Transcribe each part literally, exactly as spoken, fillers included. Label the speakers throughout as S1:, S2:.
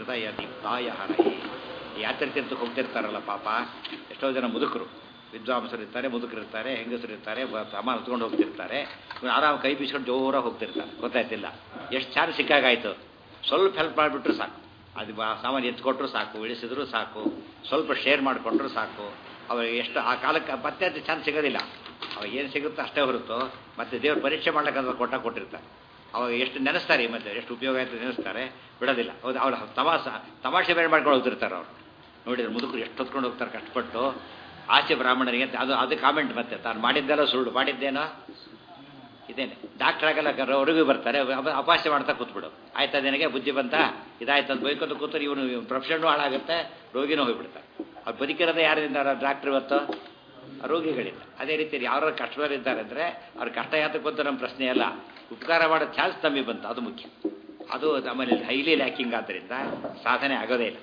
S1: ಹೃದಯ ದೀಪ್ತಾಯ ಹರಹೇ. ಯಾತ್ರೆ ತೀರ್ಥಕ್ಕೆ ಹೋಗ್ತಿರ್ತಾರಲ್ಲ ಪಾಪ, ಎಷ್ಟೋ ಜನ ಮುದುಕರು, ವಿದ್ವಾಂಸರು ಇರ್ತಾರೆ, ಮುದುಕರು ಇರ್ತಾರೆ, ಹೆಂಗಸರು ಇರ್ತಾರೆ, ಸಾಮಾನು ಹೊತ್ಕೊಂಡು ಹೋಗ್ತಿರ್ತಾರೆ. ಇವ್ನು ಆರಾಮ ಕೈ ಬೀಸ್ಕೊಂಡು ಜೋರಾಗಿ ಹೋಗ್ತಿರ್ತಾರೆ, ಗೊತ್ತಾಯ್ತಿಲ್ಲ. ಎಷ್ಟು ಚಾರ್ಜ್ ಸಿಕ್ಕಾಗಾಯ್ತು, ಸ್ವಲ್ಪ ಹೆಲ್ಪ್ ಮಾಡಿಬಿಟ್ರು ಸಾಕು. ಅದು ಸಾಮಾನು ಎತ್ಕೊಟ್ರು ಸಾಕು, ಇಳಿಸಿದ್ರು ಸಾಕು, ಸ್ವಲ್ಪ ಶೇರ್ ಮಾಡಿಕೊಂಡ್ರು ಸಾಕು. ಅವಾಗ ಎಷ್ಟು ಆ ಕಾಲಕ್ಕೆ ಮತ್ತೆ ಅದು ಚಾನ್ಸ್ ಸಿಗೋದಿಲ್ಲ. ಅವಾಗ ಏನು ಸಿಗುತ್ತೋ ಅಷ್ಟೇ ಹೊರತು ಮತ್ತೆ ದೇವ್ರು ಪರೀಕ್ಷೆ ಮಾಡ್ಲಿಕ್ಕೆ ಕೊಟ್ಟ ಕೊಟ್ಟಿರ್ತಾರೆ. ಅವಾಗ ಎಷ್ಟು ನೆನೆಸ್ತಾರೆ, ಮತ್ತೆ ಎಷ್ಟು ಉಪಯೋಗ ಆಯ್ತು ನೆನೆಸ್ತಾರೆ, ಬಿಡೋದಿಲ್ಲ. ಹೌದು, ಅವ್ರು ತಮಾಸ ತಮಾಷೆ ಬೇರೆ ಮಾಡ್ಕೊಂಡು ಹೋಗ್ತಿರ್ತಾರೆ. ಅವ್ರು ನೋಡಿದ್ರೆ ಮುದುಕರು ಎಷ್ಟು ಹೊತ್ಕೊಂಡು ಹೋಗ್ತಾರೆ ಕಷ್ಟಪಟ್ಟು. ಆಚೆ ಬ್ರಾಹ್ಮಣರಿಗೆ ಅಂತ ಅದು ಅದು ಕಾಮೆಂಟ್, ಮತ್ತೆ ತಾನು ಮಾಡಿದ್ದೆಲ್ಲ ಸುಳ್ಳು, ಮಾಡಿದ್ದೇನೋ ಇದೇನೆ. ಡಾಕ್ಟರ್ ಆಗಲ್ಲ ಅವ್ರಿಗೂ ಬರ್ತಾರೆ, ಅಪಾಸ್ಯ ಮಾಡ್ತಾ ಕೂತ್ಬಿಡು. ಆಯ್ತಾ ನಿನಗೆ ಬುದ್ಧಿ ಬಂತ, ಇದಾಯ್ತು ಅಂತ ಬೈಕೊಂಡು ಕೂತರು. ಇವನು ಪ್ರೊಫೆಷನ್ನು ಹಾಳಾಗುತ್ತೆ, ರೋಗಿನೂ ಹೋಗ್ಬಿಡ್ತಾರೆ. ಅವ್ರು ಬದುಕಿರೋದೇ ಯಾರಿಂದ? ಡಾಕ್ಟ್ರ್ ಇವತ್ತು ರೋಗಿಗಳಿಂದ. ಅದೇ ರೀತಿ ಯಾರು ಕಷ್ಟದಲ್ಲಿದ್ದಾರೆ ಅಂದರೆ ಅವ್ರ ಕಷ್ಟ ಯಾತಕ್ಕೆ ಬಂತು ನಮ್ಮ ಪ್ರಶ್ನೆ ಅಲ್ಲ, ಉಪಕಾರ ಮಾಡೋ ಚಾನ್ಸ್ ನಮಗೆ ಬಂತು, ಅದು ಮುಖ್ಯ. ಅದು ನಮ್ಮಲ್ಲಿ ಹೈಲಿ ಲ್ಯಾಕಿಂಗ್ ಆದ್ದರಿಂದ ಸಾಧನೆ ಆಗೋದೇ ಇಲ್ಲ.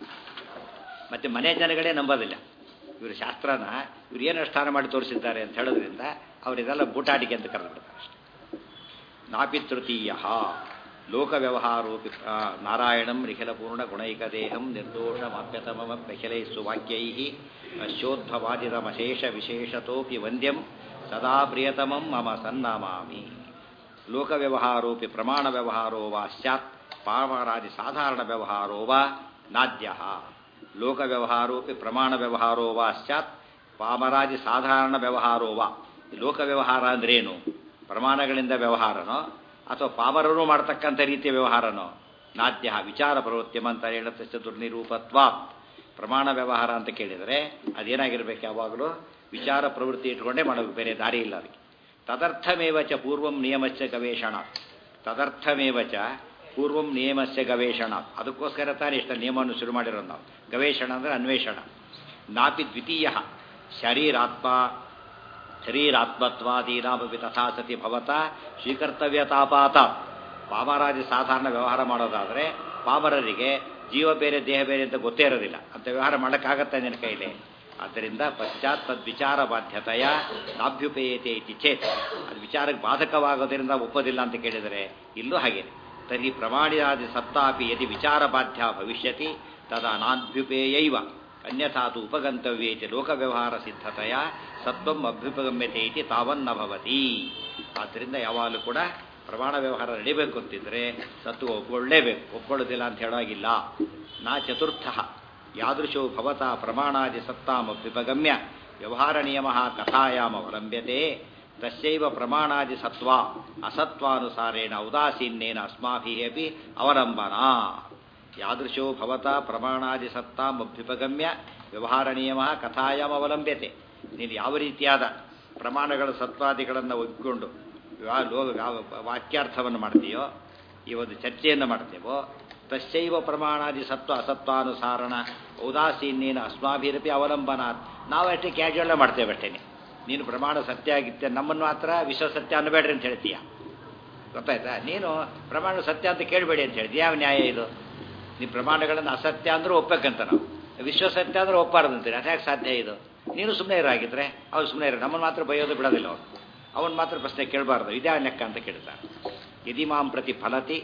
S1: ಮತ್ತು ಮನೆ ಜನಗಳೇ ನಂಬೋದಿಲ್ಲ ಇವರು ಶಾಸ್ತ್ರನ. ಇವ್ರು ಏನು ಅನುಷ್ಠಾನ ಮಾಡಿ ತೋರಿಸಿದ್ದಾರೆ ಅಂತ ಹೇಳೋದ್ರಿಂದ ಅವರಿದೆಲ್ಲ ಬೂಟಾಟಿಕೆ ಅಂತ ಕರೆದ್ಬಿಡ್ತಾರೆ ಅಷ್ಟೆ. ನಾಪಿ ತೃತೀಯ ಲೋಕ ವ್ಯವಹಾರೋಪಿ ನಾರಾಯಣಂ ನಿಖಿಲಪೂರ್ಣ ಗುಣೈಕದೇಹಂ ನಿರ್ದೋಷಮಾಪ್ಯತಮಮಖಿಲೈಸ್ಸು ವಾಕ್ಯೈ ಶೋದ್ಧವಾದಿತಮಶೇಷ ವಿಶೇಷತೋಪಿ ವಂದ್ಯಂ ಸದಾ ಪ್ರಿಯತಮಂ ಮಮ ಸನ್ನಮಾಮಿ. ಲೋಕ ವ್ಯವಹಾರೋಪಿ ಪ್ರಮಾಣ ವ್ಯವಹಾರೋ ವಾ ಸ್ಯಾತ್ ಪಾಮರಾದಿ ಸಾಧಾರಣ ವ್ಯವಹಾರೋ ವಾ ನಾದ್ಯ. ಲೋಕ ವ್ಯವಹಾರೋಪಿ ಪ್ರಮಾಣ ವ್ಯವಹಾರೋ ವಾ ಸ್ಯಾತ್ ಪಾಮರಾದಿ ಸಾಧಾರಣ ವ್ಯವಹಾರೋ ವಾ. ಲೋಕ ವ್ಯವಹಾರ ಅಂದ್ರೇನು? ಪ್ರಮಾಣಗಳಿಂದ ವ್ಯವಹಾರನೋ ಅಥವಾ ಪಾಮರರು ಮಾಡ್ತಕ್ಕಂಥ ರೀತಿಯ ವ್ಯವಹಾರನೋ? ನಾದ್ಯ ವಿಚಾರ ಪ್ರವೃತ್ತಿಯಂತ ಹೇಳುತ್ತೆ ಚತುರ್ನಿರೂಪತ್ವಾತ್. ಪ್ರಮಾಣ ವ್ಯವಹಾರ ಅಂತ ಕೇಳಿದರೆ ಅದೇನಾಗಿರ್ಬೇಕು? ಯಾವಾಗಲೂ ವಿಚಾರ ಪ್ರವೃತ್ತಿ ಇಟ್ಕೊಂಡೇ ಮಾಡಬೇಕು, ಬೇರೆ ದಾರಿ ಇಲ್ಲ ಅದಕ್ಕೆ. ತದರ್ಥಮೇವ ಚ ಪೂರ್ವಂ ನಿಯಮಸ್ಯ ಗವೇಷಣಾತ್. ತದರ್ಥಮೇವ ಚ ಪೂರ್ವಂ ನಿಯಮಸ್ಯ ಗವೇಷಣಾತ್. ಅದಕ್ಕೋಸ್ಕರ ತಾನೇ ಇಷ್ಟ ನಿಯಮವನ್ನು ಶುರು ಮಾಡಿರೋದು ನಾವು. ಗವೇಷಣ ಅಂದರೆ ಅನ್ವೇಷಣ. ನಾಪಿ ದ್ವಿತೀಯ ಶರೀರಾತ್ಮ ಶರೀರಾತ್ಮತ್ವಾದೀನಾಪಿ ತಥಾ ಸತಿ ಭವತಾ ಸ್ವೀಕರ್ತವ್ಯತಾಪಾತ. ಪಾಮರಾದಿ ಸಾಧಾರಣ ವ್ಯವಹಾರ ಮಾಡೋದಾದರೆ ಪಾಮರರಿಗೆ ಜೀವ ಬೇರೆ ದೇಹ ಬೇರೆ ಅಂತ ಗೊತ್ತೇ ಇರೋದಿಲ್ಲ, ಅಂತ ವ್ಯವಹಾರ ಮಾಡೋಕ್ಕಾಗತ್ತೆ ನಿನ್ನ ಕೈಲಿ. ಆದ್ದರಿಂದ ಪಶ್ಚಾತ್ ತದ್ವಿಚಾರ ಬಾಧ್ಯತೆಯ ನಾಭ್ಯುಪೇಯತೆ ಇತಿ ಚೇತ್. ಅದು ವಿಚಾರಕ್ಕೆ ಬಾಧಕವಾಗೋದ್ರಿಂದ ಒಪ್ಪೋದಿಲ್ಲ ಅಂತ ಕೇಳಿದರೆ ಇಲ್ಲೂ ಹಾಗೇನೆ. ತರ್ಹಿ ಪ್ರಮಾಣಿಯಾದಿ ಸತ್ತಾಪಿ ಯದಿ ವಿಚಾರ ಬಾಧ್ಯ ಭವಿಷ್ಯತಿ ತದಾ ನಾಭ್ಯುಪೇಯೈವ ಅನ್ಯಥಾ ತು ಉಪಗಂತವ್ಯೇತಿ ಲೋಕ ವ್ಯವಹಾರ ಸಿದ್ಧತೆಯ ಸತ್ವಂ ಅಭ್ಯುಪಗಮ್ಯತೆ ಇತಿ ತಾವನ್ನ ಭವತಿ. ಆದ್ದರಿಂದ ಯಾವಾಗಲೂ ಕೂಡ ಪ್ರಮಾಣ ವ್ಯವಹಾರ ನಡೀಬೇಕು ಅಂತಿದ್ರೆ ಸತ್ವ ಒಪ್ಕೊಳ್ಳೇಬೇಕು, ಒಪ್ಕೊಳ್ಳೋದಿಲ್ಲ ಅಂತ ಹೇಳೋಗಿಲ್ಲ. ನಾ ಚತುರ್ಥ ಯಾದೃಶೋ ಭವತಾ ಪ್ರಮಾಣಾದಿ ಸತ್ತಾಮಭ್ಯುಪಗಮ್ಯ ವ್ಯವಹಾರ ನಿಯಮ ಕಥಾಯಾಮ ಅವಲಂಬ್ಯತೆ ತಸ್ಯೈವ ಪ್ರಮಾಣಾದಿ ಸತ್ವ ಅಸತ್ವಾನುಸಾರೇಣ ಉದಾಸೀನ್ಯೇನ ಅಸ್ಮಾಭಿಃ ಅಪಿ ಅವಲಂಬನಾ. ಯಾದೃಶೋ ಭವತಾ ಪ್ರಮಾಣಾದಿ ಸತ್ತಾಮಭ್ಯುಪಗಮ್ಯ ವ್ಯವಹಾರ ನಿಯಮ ಕಥಾಯಾಮ ಅವಲಂಬ್ಯತೆ. ನೀನು ಯಾವ ರೀತಿಯಾದ ಪ್ರಮಾಣಗಳ ಸತ್ವಾದಿಗಳನ್ನು ಒಪ್ಪಿಕೊಂಡು ವಾಕ್ಯಾರ್ಥವನ್ನು ಮಾಡ್ತೀಯೋ, ಈ ಒಂದು ಚರ್ಚೆಯನ್ನು ಮಾಡ್ತೇವೋ, ತಸ್ಯೈವ ಪ್ರಮಾಣಾದಿ ಸತ್ವ ಅಸತ್ವಾನುಸಾರಣ ಔದಾಸೀನ್ಯೇನ ಅಸ್ಮಾಭಿರಪಿ ಅವಲಂಬನಾತ್. ನಾವಷ್ಟೇ ಕ್ಯಾಜುವಲ್ ಮಾಡ್ತೇವೆ ಅಷ್ಟೇನೆ. ನೀನು ಪ್ರಮಾಣ ಸತ್ಯ ಆಗಿತ್ತೆ, ನಮ್ಮನ್ನು ಮಾತ್ರ ವಿಶ್ವ ಸತ್ಯ ಅನ್ನಬೇಡ್ರಿ ಅಂತ ಹೇಳ್ತೀಯ, ಗೊತ್ತಾಯ್ತಾ? ನೀನು ಪ್ರಮಾಣ ಸತ್ಯ ಅಂತ ಕೇಳಬೇಡಿ ಅಂತ ಹೇಳ್ತೀಯ. ಯಾವ ನ್ಯಾಯ ಇದು? ನೀನು ಪ್ರಮಾಣಗಳನ್ನು ಅಸತ್ಯ ಅಂದರೂ ಒಪ್ಪಬೇಕಂತ, ನಾವು ವಿಶ್ವ ಸತ್ಯ ಅಂದ್ರೆ ಒಪ್ಪಾರದು ಅಂತೀರಿ. ಅದ್ಯಾಕೆ ಸಾಧ್ಯ ಇದು? ನೀನು ಸುಮ್ಮನೆ ಇರಾಗಿದ್ರೆ ಅವ್ರು ಸುಮ್ಮನೆ ಇರೋ, ನಮ್ಮನ್ನು ಮಾತ್ರ ಬೈಯೋದು ಬಿಡೋದಿಲ್ಲ ಅವರು. ಅವನು ಮಾತ್ರ ಪ್ರಶ್ನೆ ಕೇಳಬಾರ್ದು, ಇದ್ಯಾ ಲೆಕ್ಕ ಅಂತ ಕೇಳ್ತಾರೆ. ಯದಿ ಮಾಂ ಪ್ರತಿ ಫಲತಿ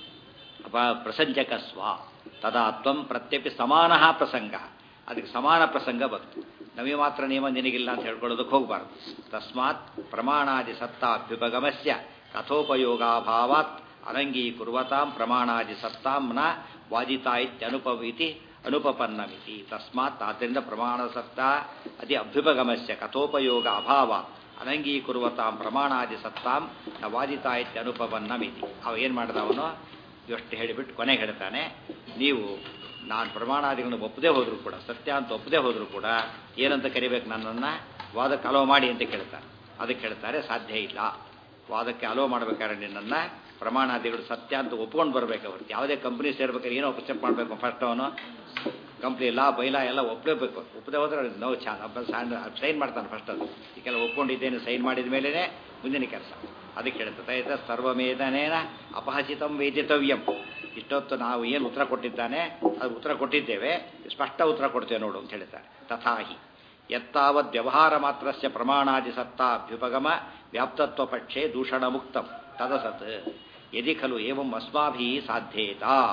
S1: ಅಪ ಪ್ರಸಂಜಕ ಸ್ವ ತದಾ ತ್ವಂ ಪ್ರತ್ಯಪಿ ಸಮಾನ ಪ್ರಸಂಗ. ಅದಕ್ಕೆ ಸಮಾನ ಪ್ರಸಂಗ ಬಂತು. ನಮಗೆ ಮಾತ್ರ ನಿಯಮ ನಿನಗಿಲ್ಲ ಅಂತ ಹೇಳ್ಕೊಳ್ಳೋದಕ್ಕೆ ಹೋಗಬಾರ್ದು. ತಸ್ಮಾತ್ ಪ್ರಮಾಣಾದಿ ಸತ್ತಾಭ್ಯುಪಗಮಸ್ಯ ಕಥೋಪಯೋಗಾಭಾವಾತ್ ಅನಂಗೀಕುರ್ವತಾಂ ಪ್ರಮಾಣಾದಿ ಸತ್ತಾಂ ನ ವಾದಿತಾ ಇತ್ಯನುಪವಿತಿ ಅನುಪಪನ್ನಮಿತಿ. ತಸ್ಮಾತ್ ಆದ್ದರಿಂದ ಪ್ರಮಾಣ ಸತ್ತ ಅತಿ ಅಭ್ಯುಪಗಮಸ್ಯ ಕಥೋಪಯೋಗ ಅಭಾವಾತ್ ಅನಂಗೀಕುರ್ವತಾಂ ಪ್ರಮಾಣಾದಿ ಸತ್ತಾಂ ನ ವಾದಿತಾ ಇತ್ಯನುಪಪನ್ನಮಿತಿ. ಅವ ಏನು ಮಾಡಿದ ಅವನು ಎಷ್ಟು ಹೇಳಿಬಿಟ್ಟು ಕೊನೆಗೆ ಹೇಳ್ತಾನೆ, ನೀವು ನಾನು ಪ್ರಮಾಣಾದಿಗಳನ್ನು ಒಪ್ಪದೇ ಹೋದರೂ ಕೂಡ, ಸತ್ಯ ಅಂತ ಒಪ್ಪದೇ ಹೋದರೂ ಕೂಡ ಏನಂತ ಕರಿಬೇಕು ನನ್ನನ್ನು? ವಾದಕ್ಕೆ ಅಲೋ ಮಾಡಿ ಅಂತ ಕೇಳ್ತಾರೆ. ಅದಕ್ಕೆ ಹೇಳ್ತಾರೆ ಸಾಧ್ಯ ಇಲ್ಲ. ವಾದಕ್ಕೆ ಅಲೋ ಮಾಡಬೇಕಾದ್ರೆ ನಿನ್ನನ್ನು ಪ್ರಮಾಣಾದಿಗಳು ಸತ್ಯ ಅಂತ ಒಪ್ಕೊಂಡು ಬರಬೇಕು. ಅವ್ರಿಗೆ ಯಾವುದೇ ಕಂಪ್ನಿ ಸೇರ್ಬೇಕಾದ್ರೆ ಏನೋ ಅಪ್ಸೆಪ್ಟ್ ಮಾಡಬೇಕು. ಫಸ್ಟ್ ಅವನು ಕಂಪ್ನಿ ಲಾ ಬೈಲಾ ಎಲ್ಲ ಒಪ್ಪಲೇಬೇಕು. ಒಪ್ಪದೆ ಹೋದ್ರೆ ನಾವು ಚಾ ಸೈನ್ ಮಾಡ್ತಾನೆ ಫಸ್ಟ್. ಅದು ಈಗೆಲ್ಲ ಒಪ್ಕೊಂಡಿದ್ದೇನೆ ಸೈನ್ ಮಾಡಿದ ಮೇಲೇ ಮುಂದಿನ ಕೆಲಸ. ಅದಕ್ಕೆ ಹೇಳ್ತದೆ ಸರ್ವಮೇಧನೇನ ಅಪಹಚಿತಂ ವೇದಿತವ್ಯಂ. ಇಷ್ಟೊತ್ತು ನಾವು ಏನು ಉತ್ತರ ಕೊಟ್ಟಿದ್ದಾನೆ ಅದು ಉತ್ತರ ಕೊಟ್ಟಿದ್ದೇವೆ, ಸ್ಪಷ್ಟ ಉತ್ತರ ಕೊಡ್ತೇವೆ ನೋಡು ಅಂತ ಹೇಳ್ತಾರೆ. ತಥಾಹಿ ಯತ್ತಾವದ್ ವ್ಯವಹಾರ ಮಾತ್ರಸ್ಯ ಪ್ರಮಾಣಾದಿ ಸತ್ತಾಭ್ಯುಪಗಮ ವ್ಯಾಪ್ತತ್ವ ಪಕ್ಷೆ ದೂಷಣ ಮುಕ್ತಂ ತದಸತ್ ಯದಿ ಖಲು ಏವಂ ಅಸ್ಮಾಭಿಃ ಸಾಧ್ಯೇತ.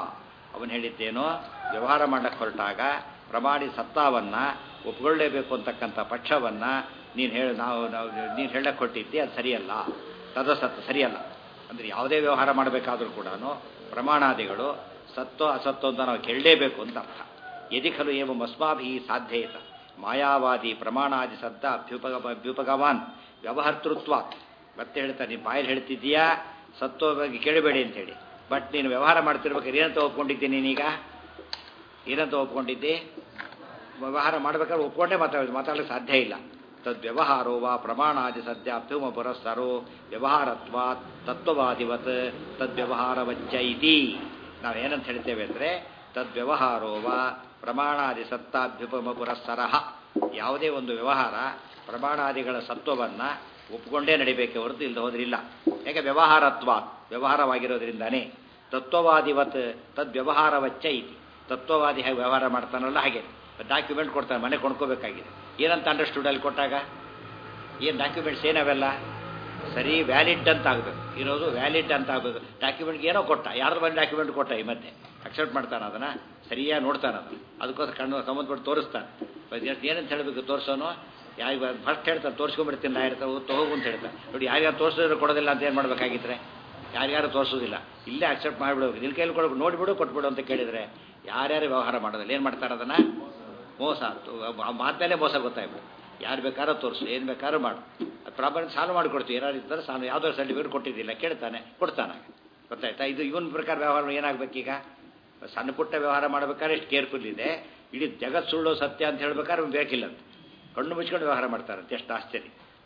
S1: ಅವನು ಹೇಳಿದ್ದೇನೋ ವ್ಯವಹಾರ ಮಾಡಕ್ಕೆ ಹೊರಟಾಗ ಪ್ರಮಾಣಿ ಸತ್ತಾವನ್ನು ಒಪ್ಕೊಳ್ಳೇಬೇಕು ಅಂತಕ್ಕಂಥ ಪಕ್ಷವನ್ನು ನೀನು ಹೇಳಿ ನಾವು ನಾವು ನೀನು ಹೇಳಕ್ಕೆ ಕೊಟ್ಟಿದ್ದೆ ಅದು ಸರಿಯಲ್ಲ, ತದಸತ್ತು ಸರಿಯಲ್ಲ. ಅಂದರೆ ಯಾವುದೇ ವ್ಯವಹಾರ ಮಾಡಬೇಕಾದ್ರೂ ಕೂಡ ಪ್ರಮಾಣಾದಿಗಳು ಸತ್ತೋ ಅಸತ್ತೋ ಅಂತ ನಾವು ಕೇಳಲೇಬೇಕು ಅಂತ ಅರ್ಥ. ಯದಿ ಖಲು ಏವ ಮಸ್ಮಾಭಿ ಸಾಧ್ಯೇತ ಮಾಯಾವಾದಿ ಪ್ರಮಾಣಾದಿ ಸದ್ದ ಅಭ್ಯುಪಗ ಅಭ್ಯುಪಗವಾನ್ ವ್ಯವಹರ್ತೃತ್ವ. ಮತ್ತೆ ಹೇಳ್ತಾರೆ, ನೀನು ಬಾಯಲ್ಲಿ ಹೇಳ್ತಿದ್ದೀಯಾ ಸತ್ತೋ ಬಗ್ಗೆ ಕೇಳಬೇಡಿ ಅಂತೇಳಿ, ಬಟ್ ನೀನು ವ್ಯವಹಾರ ಮಾಡ್ತಿರ್ಬೇಕಾದ್ರೆ ಏನಂತ ಒಪ್ಕೊಂಡಿದ್ದೆ ನೀನೀಗ? ಏನಂತ ಒಪ್ಕೊಂಡಿದ್ದೆ? ವ್ಯವಹಾರ ಮಾಡ್ಬೇಕಾದ್ರೆ ಒಪ್ಕೊಂಡೇ ಮಾತಾಡೋದು, ಮಾತಾಡಲಿಕ್ಕೆ ಸಾಧ್ಯ ಇಲ್ಲ. ತದ್ವ್ಯವಹಾರೋ ವಾ ಪ್ರಮಾಣಾದಿ ಸದ್ಯ ಅಭ್ಯುಮ ಪುರಸ್ಸರೋ ವ್ಯವಹಾರತ್ವ ತತ್ವವಾದಿವತ್ ತದ್ವ್ಯವಹಾರವಚ್ಚ ಇತಿ. ನಾವೇನಂತ ಹೇಳ್ತೇವೆ ಅಂದರೆ ತದ್ವ್ಯವಹಾರೋ ವಾ ಪ್ರಮಾಣಾದಿ ಸತ್ತಾಭ್ಯುಪಮ ಪುರಸ್ಸರ. ಯಾವುದೇ ಒಂದು ವ್ಯವಹಾರ ಪ್ರಮಾಣಾದಿಗಳ ಸತ್ವವನ್ನು ಒಪ್ಪಿಕೊಂಡೇ ನಡಿಬೇಕೆ ಹೊರತು ಇಲ್ಲದೆ ಹೋದ್ರಿಲ್ಲ. ಯಾಕೆ? ವ್ಯವಹಾರತ್ವ, ವ್ಯವಹಾರವಾಗಿರೋದ್ರಿಂದಾನೇ. ತತ್ವವಾದಿವತ್ ತದ್ವ್ಯವಹಾರವಚ್ಚ ಇತಿ. ತತ್ವವಾದಿ ಹೇಗೆ ವ್ಯವಹಾರ ಮಾಡ್ತಾನಲ್ಲ ಹಾಗೆ ಡಾಕ್ಯುಮೆಂಟ್ ಕೊಡ್ತಾನೆ, ಮನೆ ಕೊಂಡ್ಕೋಬೇಕಾಗಿದೆ. ಏನಂತ ಅಂಡರ್ಸ್ಟುಡ್ ಅಲ್ಲಿ ಕೊಟ್ಟಾಗ? ಏನು ಡಾಕ್ಯುಮೆಂಟ್ಸ್ ಏನವೆಲ್ಲ ಸರಿ ವ್ಯಾಲಿಡ್ ಅಂತ ಆಗಬೇಕು, ಇರೋದು ವ್ಯಾಲಿಡ್ ಅಂತ ಆಗಬೇಕು. ಡಾಕ್ಯುಮೆಂಟ್ಗೆ ಏನೋ ಕೊಟ್ಟ, ಯಾರ್ದು ಬಂದು ಡಾಕ್ಯುಮೆಂಟ್ ಕೊಟ್ಟ, ಈ ಮತ್ತೆ ಅಕ್ಸೆಪ್ಟ್ ಮಾಡ್ತಾನೆ, ಅದನ್ನು ಸರಿಯಾಗಿ ನೋಡ್ತಾನೆ, ಅದನ್ನು ಅದಕ್ಕೋಸ್ಕರ ಕಣ್ಣು ಸಂಬಂಧಪಟ್ಟು ತೋರಿಸ್ತಾನೆ. ಏನಂತ ಹೇಳಬೇಕು ತೋರಿಸೋನು? ಯಾರಿಗೆ ಫಸ್ಟ್ ಹೇಳ್ತಾನೆ ತೋರಿಸ್ಕೊಂಡ್ಬಿಡ್ತೀನಿ ನಾ ಇರ್ತಾವೆ ಹೋಗು ಅಂತ ಹೇಳ್ತಾನೆ. ನೋಡಿ, ಯಾರ್ಯಾರು ತೋರಿಸಿದ್ರೆ ಕೊಡೋದಿಲ್ಲ ಅಂತ ಏನು ಮಾಡಬೇಕಾಗಿದ್ರೆ? ಯಾರ್ಯಾರು ತೋರಿಸೋದಿಲ್ಲ, ಇಲ್ಲೇ ಅಕ್ಸೆಪ್ಟ್ ಮಾಡಿಬಿಡೋದು, ನಿನ್ನ ಕೈಲಿ ಕೊಡಬೇಕು, ನೋಡಿಬಿಡು ಕೊಟ್ಬಿಡು ಅಂತ ಕೇಳಿದರೆ ಯಾರ್ಯಾರು ವ್ಯವಹಾರ ಮಾಡೋದಿಲ್ಲ. ಏನು ಮಾಡ್ತಾರೆ? ಅದನ್ನು ಮೋಸ, ಮಾತಲ್ಲೇ ಮೋಸ ಗೊತ್ತಾಗ್ಬಿಡು. ಯಾರು ಬೇಕಾದ್ರೂ ತೋರಿಸು, ಏನು ಬೇಕಾದ್ರೂ ಮಾಡು, ಅದು ಪ್ರಾಬ್ಲಮ್ ಸಾಲ್ವ್ ಮಾಡಿಕೊಡ್ತೀವಿ. ಏನಾರು ಇದ್ದರೆ ಸಾಲ್ವ್, ಯಾವುದೋ ಸರ್ಟಿಫಿಕೇಟ್ ಕೊಟ್ಟಿದ್ದಿಲ್ಲ ಕೇಳ್ತಾನೆ, ಕೊಡ್ತಾನೆ. ಗೊತ್ತಾಯ್ತಾ? ಇದು ಇವನ್ ಪ್ರಕಾರ ವ್ಯವಹಾರ ಏನಾಗಬೇಕೀಗ? ಸಣ್ಣ ಪುಟ್ಟ ವ್ಯವಹಾರ ಮಾಡಬೇಕಾದ್ರೆ ಎಷ್ಟು ಕೇರ್ಫುಲ್ ಇದೆ. ಇಡೀ ಜಗತ್ ಸುಳ್ಳು ಸತ್ಯ ಅಂತ ಹೇಳ್ಬೇಕಾದ್ರೆ ಬೇಕಿಲ್ಲ ಅಂತ ಕಣ್ಣು ಮುಚ್ಕೊಂಡು ವ್ಯವಹಾರ ಮಾಡ್ತಾರಂತೆ. ಎಷ್ಟು ಆಶ್ಚರ್ಯ.